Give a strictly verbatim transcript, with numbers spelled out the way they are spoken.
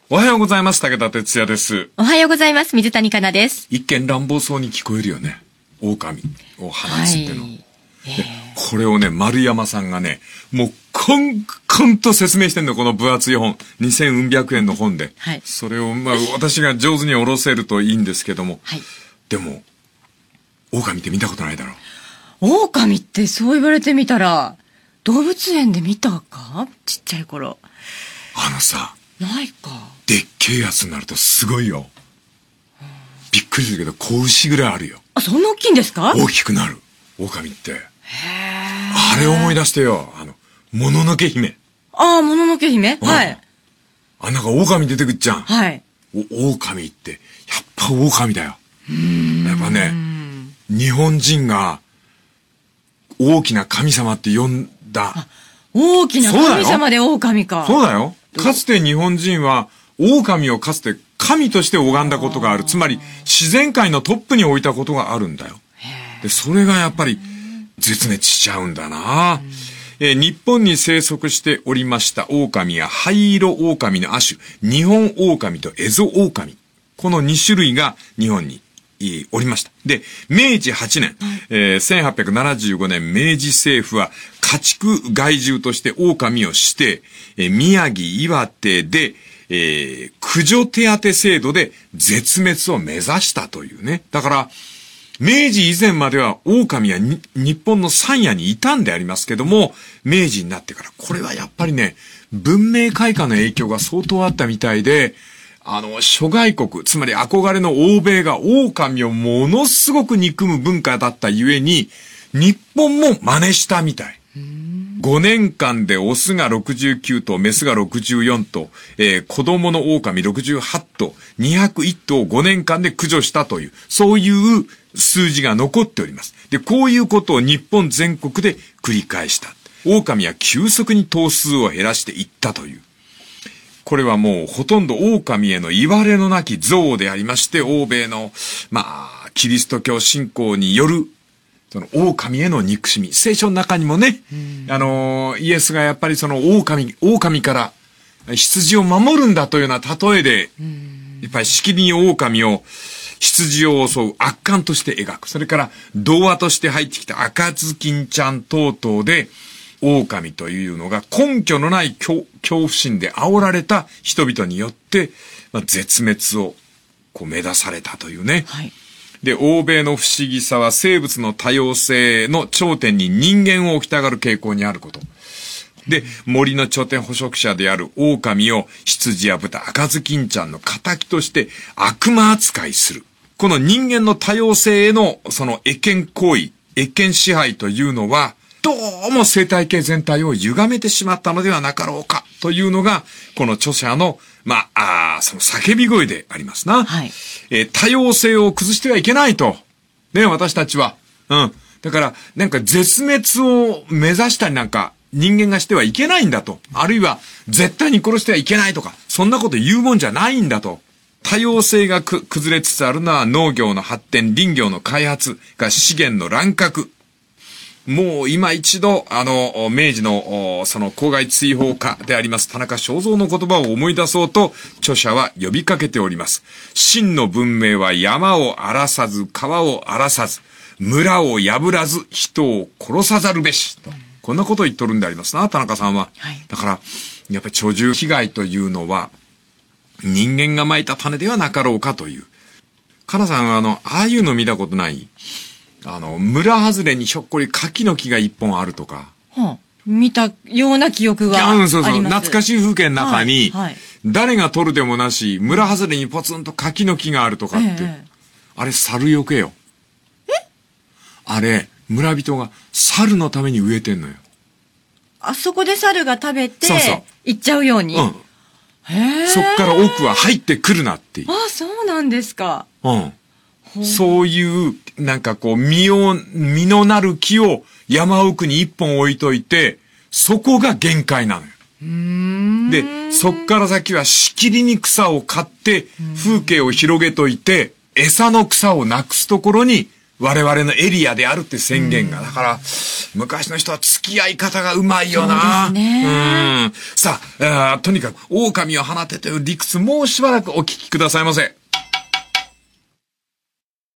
おはようございます。武田哲也です。 おはようございます。水谷香奈です。 一見乱暴そうに聞こえるよね。狼を放つっての。はい、 えー、 でこれをね、丸山さんがね、もうコンコンと説明してんの、この分厚い本。にせんうん百円の本で。 はい、 それを、まあ、私が上手に下ろせるといいんですけども。 はい、 でも、狼って見たことないだろう。狼ってそう言われてみたら、動物園で見たか？ちっちゃい頃。 あのさ、 ないか。 でっけえやつになるとすごいよ。びっくりするけど、子牛ぐらいあるよ。 あ、そんな大きいんですか？ 大きくなる。狼って。 へー。 あれ思い出してよ。あの、もののけ姫。 ああ、もののけ姫、うん、はい。 あ、なんか狼出てくっちゃん。 はい。 お、狼って、やっぱ狼だよ。やっぱね、日本人が大きな神様って呼んだ。 大きな神様で狼か。 そうだよ。かつて日本人は狼をかつて神として拝んだことがある。つまり自然界のトップに置いたことがあるんだよ。で、それがやっぱり絶滅しちゃうんだな。えー、日本に生息しておりました狼や灰色狼の亜種、日本狼とエゾ狼。このに種類が日本におりました。で、明治はちねん、えー、せんはっぴゃくななじゅうごねん、明治政府は家畜害獣として狼を指定、えー、宮城、岩手で、えー、駆除手当制度で絶滅を目指したというね。だから、明治以前までは狼は日本の山野にいたんでありますけども、明治になってから、これはやっぱりね、文明開化の影響が相当あったみたいで、あの、諸外国、つまり憧れの欧米が狼をものすごく憎む文化だったゆえに、日本も真似したみたい。ごねんかんでオスがろくじゅうきゅうとう、メスがろくじゅうよんとう、えー、子供の狼ろくじゅうはちとう、にひゃくいちとうをごねんかんで駆除したという、そういう数字が残っております。で、こういうことを日本全国で繰り返した。狼は急速に頭数を減らしていったという。これはもうほとんど狼への言われのなき憎悪でありまして、欧米の、まあ、キリスト教信仰による、その狼への憎しみ。聖書の中にもね、あの、イエスがやっぱりその狼、狼から羊を守るんだというような例えで、やっぱりしきりに狼を、羊を襲う悪漢として描く。それから童話として入ってきた赤ずきんちゃん等々で、狼というのが根拠のない恐怖心で煽られた人々によって、まあ、絶滅をこう目指されたというね。 はい、 で、欧米の不思議さは生物の多様性の頂点に人間を置きたがる傾向にあること。で、森の頂点捕食者である狼を羊や豚、赤ずきんちゃんの仇として悪魔扱いする。この人間の多様性へのその越権行為、越権支配というのは、どうも生態系全体を歪めてしまったのではなかろうかというのが、この著者の、まあ、あその叫び声でありますな。 はい。 えー、多様性を崩してはいけないと。ね、私たちは。うん。だから、なんか絶滅を目指したりなんか、人間がしてはいけないんだと。あるいは、絶対に殺してはいけないとか、そんなこと言うもんじゃないんだと。多様性がく崩れつつあるのは農業の発展、林業の開発が資源の乱獲。もう今一度、あの、明治の、その公害追放家であります田中正造の言葉を思い出そうと、著者は呼びかけております。真の文明は山を荒らさず、川を荒らさず、村を破らず、人を殺さざるべし。とこんなことを言っとるんでありますな、田中さんは。 はい、 だから、やっぱり鳥獣被害というのは、人間が蒔いた種ではなかろうかという。かなさんはあの、ああいうの見たことない？あの、村外れにひょっこり柿の木が一本あるとか。 はあ、見たような記憶があります。 そうそう。懐かしい風景の中に、 はいはい、 誰が取るでもなし、村外れにポツンと柿の木があるとかって。ええ、あれ、猿よけよ。 え？ あれ、村人が猿のために植えてんのよ。 あそこで猿が食べて、 そうそう。 行っちゃうように。 うん。へそっから奥は入ってくるなっていう。 あ、そうなんですか。 うん。そういう、なんかこう、実を、実のなる木を山奥に一本置いといて、そこが限界なのよ。 うーんで、そっから先はしきりに草を刈って、風景を広げといて、餌の草をなくすところに我々のエリアであるって宣言が。だから、昔の人は付き合い方がうまいよな。 そうですね。 うん。さあ、あとにかく、狼を放てという理屈、もうしばらくお聞きくださいませ。